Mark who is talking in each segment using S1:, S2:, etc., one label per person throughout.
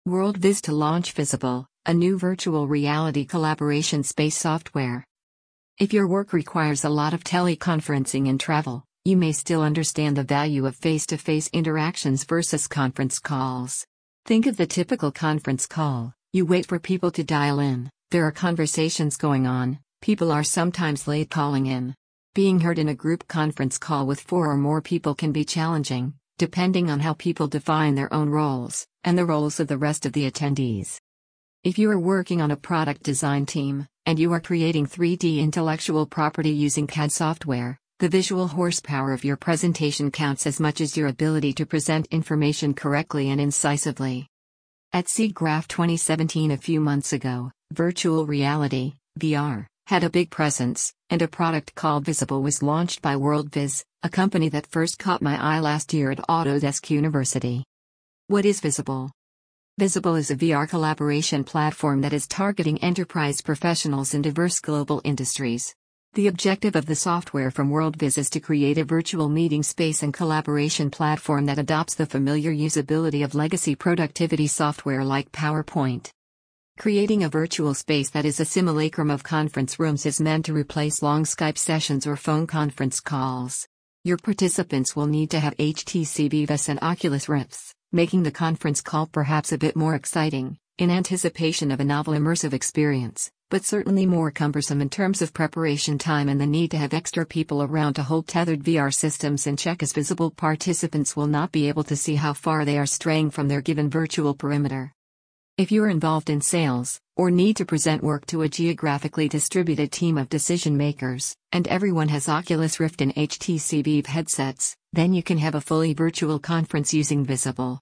S1: WorldViz to launch Visible, a new virtual reality collaboration space software. If your work requires a lot of teleconferencing and travel, you may still understand the value of face-to-face interactions versus conference calls. Think of the typical conference call. You wait for people to dial in, there are conversations going on, people are sometimes late calling in. Being heard in a group conference call with 4 or more people can be challenging, depending on how people define their own roles, and the roles of the rest of the attendees. If you are working on a product design team, and you are creating 3D intellectual property using CAD software, the visual horsepower of your presentation counts as much as your ability to present information correctly and incisively. At SIGGRAPH 2017 a few months ago, virtual reality, VR, had a big presence, and a product called Visible was launched by WorldViz, a company that first caught my eye last year at Autodesk University. What is Visible? Visible is a VR collaboration platform that is targeting enterprise professionals in diverse global industries. The objective of the software from WorldViz is to create a virtual meeting space and collaboration platform that adopts the familiar usability of legacy productivity software like PowerPoint. Creating a virtual space that is a simulacrum of conference rooms is meant to replace long Skype sessions or phone conference calls. Your participants will need to have HTC Vive and Oculus Rifts, making the conference call perhaps a bit more exciting, in anticipation of a novel immersive experience, but certainly more cumbersome in terms of preparation time and the need to have extra people around to hold tethered VR systems in check, as Visible participants will not be able to see how far they are straying from their given virtual perimeter. If you are involved in sales, or need to present work to a geographically distributed team of decision makers, and everyone has Oculus Rift and HTC Vive headsets, then you can have a fully virtual conference using Visible.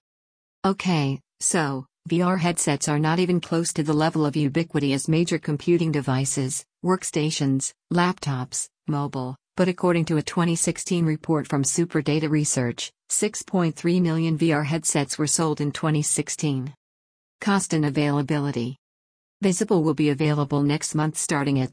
S1: Okay, so, VR headsets are not even close to the level of ubiquity as major computing devices, workstations, laptops, mobile, but according to a 2016 report from SuperData Research, 6.3 million VR headsets were sold in 2016. Cost and availability. Visible will be available next month starting at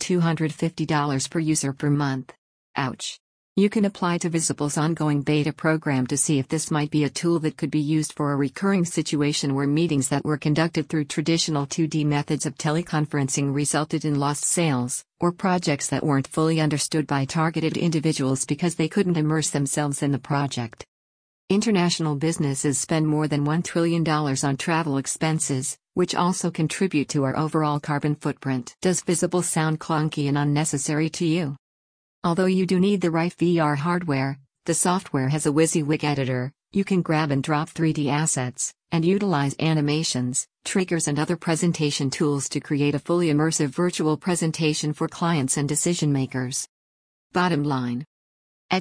S1: $250 per user per month. Ouch. You can apply to Visible's ongoing beta program to see if this might be a tool that could be used for a recurring situation where meetings that were conducted through traditional 2D methods of teleconferencing resulted in lost sales, or projects that weren't fully understood by targeted individuals because they couldn't immerse themselves in the project. International businesses spend more than $1 trillion on travel expenses, which also contribute to our overall carbon footprint. Does Visible sound clunky and unnecessary to you? Although you do need the right VR hardware, the software has a WYSIWYG editor. You can grab and drop 3D assets, and utilize animations, triggers and other presentation tools to create a fully immersive virtual presentation for clients and decision makers. Bottom line. At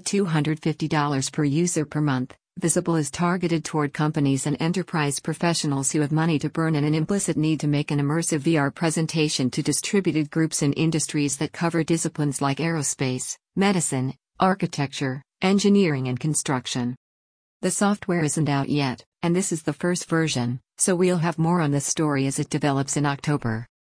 S1: $250 per user per month, Visible is targeted toward companies and enterprise professionals who have money to burn and an implicit need to make an immersive VR presentation to distributed groups in industries that cover disciplines like aerospace, medicine, architecture, engineering and construction. The software isn't out yet, and this is the first version, so we'll have more on this story as it develops in October.